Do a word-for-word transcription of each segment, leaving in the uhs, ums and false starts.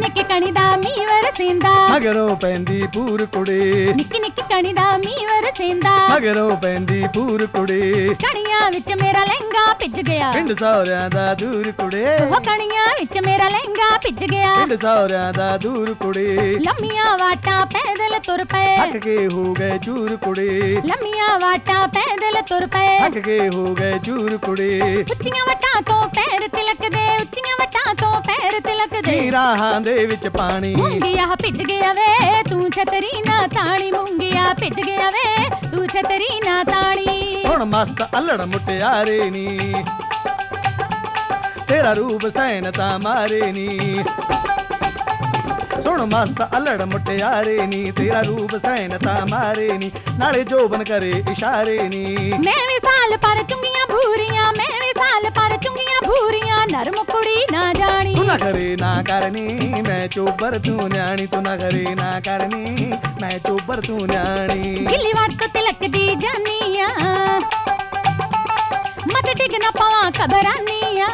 ਨਿੱਕੀ ਕਣੀ ਦਾ ਮੀਂਹ ਵਰਸੇਂਦਾ ਮਗਰੋਂ ਪੈਂਦੀ ਪੂਰ ਕੁੜੀ ਨਿੱਕੀ ਨਿੱਕੀ ਕਣੀ ਦਾ ਮੀਂਹ ਵਰਸੇਂਦਾ ਮਗਰੋਂ ਪੈਂਦੀ ਪੂਰ ਕੁੜੀ ਕਣੀਆਂ ਵਿੱਚ ਮੇਰਾ ਲਹਿੰਗਾ ਭਿੱਜ ਗਿਆ ਪਿੰਡ ਸਹੁਰਿਆਂ ਦਾ ਦੂਰ ਕੁੜੇ ਉਹ ਕਣੀਆਂ ਵਿੱਚ ਮੇਰਾ ਲਹਿੰਗਾ ਭਿੱਜ ਗਿਆ ਪਿੰਡ ਸਹੁਰਿਆਂ ਦਾ ਦੂਰ ਕੁੜੀ ਲੰਮੀਆਂ ਵਾਟਾਂ ਪੈਦਲ ਤੁਰ ਪਏ ਥੱਕ ਕੇ ਹੋ ਗਏ ਚੂਰ ਕੁੜੀ ਲੰਮੀਆਂ ਵਾਟਾਂ ਪੈਦਲ ਤੁਰ ਪਏ ਥੱਕ ਕੇ ਹੋ ਗਏ ਚੂਰ ਕੁੜੀ ਉੱਚੀਆਂ ਵਟਾਂ ਤੋਂ ਪੈਰ ਤਿਲਕਦੇ ਉੱਚੀਆਂ ਵਟਾਂ ਤੋਂ ਪੈਰ ਤਿਲਕਦੇ ਨੀ ਰਾਹਾਂ ਦੇ ਵਿੱਚ ਪਾਣੀ ਮੂੰਗੀਆ ਭਿੱਜ ਗਿਆ ਵੇ ਤੂੰ ਛਤਰੀ ਨਾ ਤਾਣੀ ਮੂੰਗੀਆ ਭਿੱਜ ਗਿਆ ਵੇ ਤੂੰ ਛਤਰੀ ਨਾ ਤਾਣੀ ਸੁਣ ਮਸਤ ਅਲੜ ਮੁਟਿਆਰੇ ਨੀ ਤੇਰਾ ਰੂਪ ਸੈਨ ਤਾਂ ਮਾਰੇ ਨੀ ਸੁਣ ਮਸਤ ਅਲੜ ਮੁਟਿਆਰੇ ਨੀ ਤੇਰਾ ਰੂਪ ਸੈਨ ਤਾਂ ਮਾਰੇ ਨੀ ਨਾਲੇ ਜੋਬਨ ਕਰੇ ਇਸ਼ਾਰੇ ਨੀ ਮੈਂ ਵੀ ਸਾਲ ਪਰ ਚੁੰਗੀਆਂ ਭੂਰੀਆਂ ਮੈਂ ਵੀ ਸਾਲ ਪਰ ਚੁੰਗੀਆਂ ਭੂਰੀਆਂ ਨਰਮ ਕੁੜੀ ਨਾ ਜਾਣੀ ਤੂੰ ਨਾ ਕਰੇ ਨਾ ਕਰਨੀ ਮੈਂ ਚੋਬਰ ਤੂੰ ਨਿਆਣੀ ਤੂੰ ਨਾ ਕਰੇ ਨਾ ਕਰਨੀ ਮੈਂ ਚੋਬਰ ਤੂੰ ਨਿਆਣੀ ਗਿੱਲੀ ਵਾਟ ਤਿਲਕਦੀ ਜਾਨੀਆਂ ਮਤ ਡਿੱਗ ਨਾ ਪਵਾਂ ਕਬਰਾਨੀਆਂ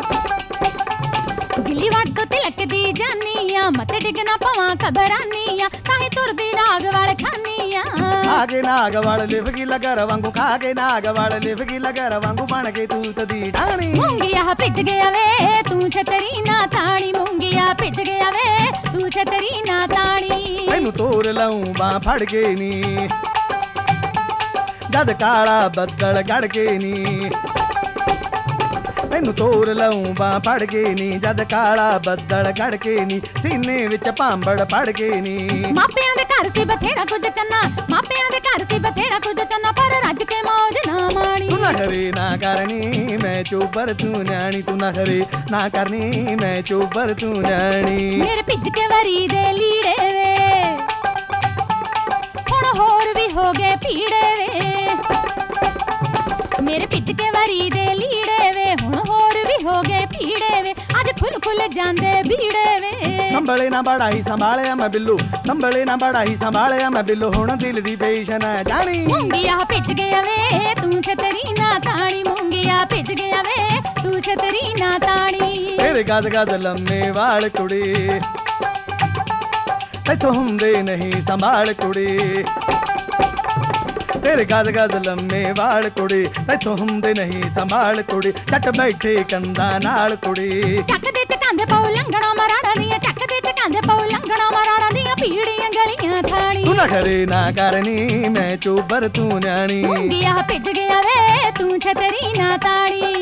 ਗਿੱਲੀ ਵਾਟ ਤਿਲਕਦੀ ਜਾਨੀਆਂ ਮਤ ਡਿੱਗ ਨਾ ਪਵਾਂ ਕਬਰਾਨੀਆਂ ਕਾਹੇ ਤੁਰਦੀ ਨਾਗ ਵਾਲ ਖਾਨੀਆਂ ਖਾਗੇ ਨਾਗ ਵਾਲ ਲਿਵ ਗੀ ਲਗਰ ਵਾਂਗੂ ਖਾਗੇ ਨਾਗ ਵਾਲ ਲਿਵ ਗੀ ਲਗਰ ਵਾਂਗੂ ਬਣ ਕੇ ਤੂੰ ਤਦੀ ਢਾਣੀ ਮੂੰਗੀਆ ਭਿੱਜ ਗਿਆ ਵੇ ਤੂੰ ਛਤਰੀ ਨਾ ਤਾਣੀ ਮੂੰਗੀਆ ਭਿੱਜ ਗਿਆ ਵੇ ਤੂੰ ਛਤਰੀ ਨਾ ਤਾਣੀ ਤੈਨੂੰ ਤੋਰ ਲਾਉਂ ਬਾਹ ਫੜ ਕੇ ਨੀ ਜਦ ਕਾਲਾ ਬੱਦਲ ਗੜ ਕੇ ਨੀ ਤੈਨੂੰ ਤੋਰ ਲਾਉਂ ਬਾਹ ਫੜ ਕੇ ਨੀ ਜਦ ਕਾਲਾ ਬੱਦਲ ਗੜ ਕੇ ਨੀ ਸੀਨੇ ਵਿੱਚ ਭਾਂਬੜ ਪੜ ਕੇ ਨੀ ਮਾਪਿਆਂ ਦੇ ਘਰ ਸੀ ਬਥੇਰਾ ਕੁਝ ਚੰਨਾ ਮਾਪਿਆਂ ਦੇ ਘਰ ਸੀ ਬਥੇਰਾ ਕੁਝ ਚੰਨਾ ਪਰ ਰੱਜ ਕੇ ਮੌਜ ਨਾ ਮਾਣੀ ਤੂੰ ਨਾ ਕਰੇ ਨਾ ਕਰਨੀ ਮੈਂ ਚੋਬਰ ਤੂੰ ਨਿਆਣੀ ਤੂੰ ਨਾ ਕਰੇ ਨਾ ਕਰਨੀ ਮੈਂ ਚੋਬਰ ਤੂੰ ਨਿਆਣੀ ਮੇਰੇ ਭਿੱਜ ਕੇ ਵਰੀ ਦੇ ਲੀੜੇ ਵੇ ਹੁਣ ਹੋਰ ਵੀ ਹੋ ਗਏ ਪੀੜੇ ਵੇ ਮੇਰੇ ਭਿੱਜ ਕੇ ਵਰੀ ਦੇ ਲੀੜੇ ਵੇ ਹੁਣ ਹੋਰ ਵੀ ਹੋ ਗਏ ਪੀੜੇ ਵੇ ਅੱਜ ਖੁੱਲ ਖੁੱਲ ਜਾਂਦੇ ਬੀੜੇ ਵੇ ਸੰਭਲੇ ਨਾ ਬੜਾ ਹੀ ਸੰਭਾਲਿਆ ਮੈਂ ਬਿੱਲੂ ਸੰਭਲੇ ਨਾ ਬੜਾ ਹੀ ਸੰਭਾਲਿਆ ਮੈਂ ਬਿੱਲੂ ਹੁਣ ਦਿਲ ਦੀ ਪੇਸ਼ਨ ਜਾਣੀ ਮੂੰਗੀਆ ਭਿੱਜ ਗਿਆ ਵੇ ਤੂੰ ਛਤਰੀ ਨਾ ਤਾਣੀ ਮੂੰਗੀਆ ਭਿੱਜ ਗਿਆ ਵੇ ਤੂੰ ਛਤਰੀ ਨਾ ਤਾਣੀ ਤੇਰੇ ਗਦ ਗਦ ਲੰਮੇ ਵਾਲ ਕੁੜੀ ਤੈਥੋਂ ਹੁੰਦੇ ਨਹੀਂ ਸੰਭਾਲ ਕੁੜੀ ਤੇਰੇ ਗਦ ਗਦ ਲੰਮੇ ਵਾਲ ਕੁੜੀ ਤੈਥੋਂ ਹੁੰਦੇ ਨਹੀਂ ਸੰਭਾਲ ਕੁੜੀ ਟੱਟ ਬੈਠੇ ਕੰਧਾਂ ਨਾਲ ਕੁੜੀ ਚੱਕਦੇ ਚਕਾਂਦੇ ਪਉ ਲੰਘਣਾ ਮਰਾੜਾ ਦੀਆਂ ਚੱਕਦੇ ਚਕਾਂਦੇ ਪਉ ਲੰਘਣਾ ਮਰਾੜਾ ਦੀਆਂ ਪੀੜੀਆਂ ਗਲੀਆਂ ਥਾਣੀ ਤੂੰ ਨਾ ਕਰੇ ਨਾ ਕਰਨੀ ਮੈਂ ਚੋਬਰ ਤੂੰ ਨਿਆਣੀ ਮੂੰਗੀਆ ਭਿੱਜ ਗਿਆ ਵੇ ਤੂੰ ਛਤਰੀ ਨਾ ਤਾਣੀ